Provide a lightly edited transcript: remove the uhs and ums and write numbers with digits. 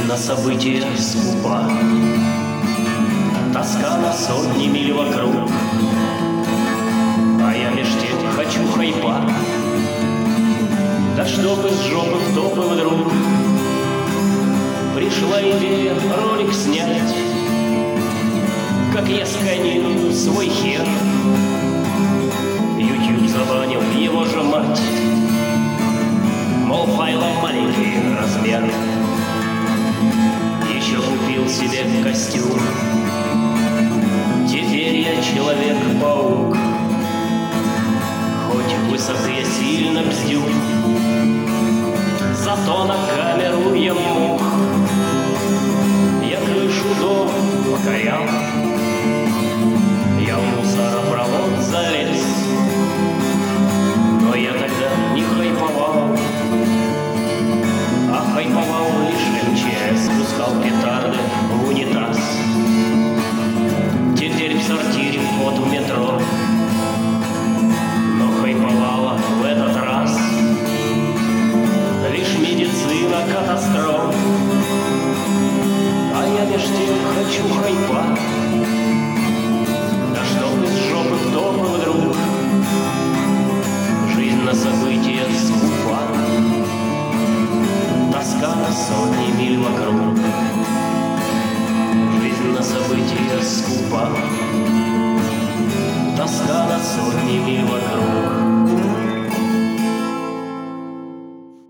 Жизнь на события скупа, тоска на сотни миль вокруг, а я меж тем хочу хайпа. Да чтоб из жопы в топы вдруг пришла идея ролик снять, как я сканирую свой хер. YouTube забанил его же мать, мол, файлов маленький размер. Еще купил себе костюм, теперь я Человек-паук. Хоть высоко я сильно бздю, зато на камеру я мог. Я крышу дома покорял, я в мусоропровод залез, но я тогда не хайповал, а хайповал лишь МЧС, пускал петарды в унитаз. Теперь в сортире вход в метро, но хайповала в этот раз лишь медицина катастроф. А я меж тем хочу хайпа, да чтоб из жопы в топы вдруг. Жизнь на события скупа, тоска на сотни миль вокруг. Жизнь на события скупа,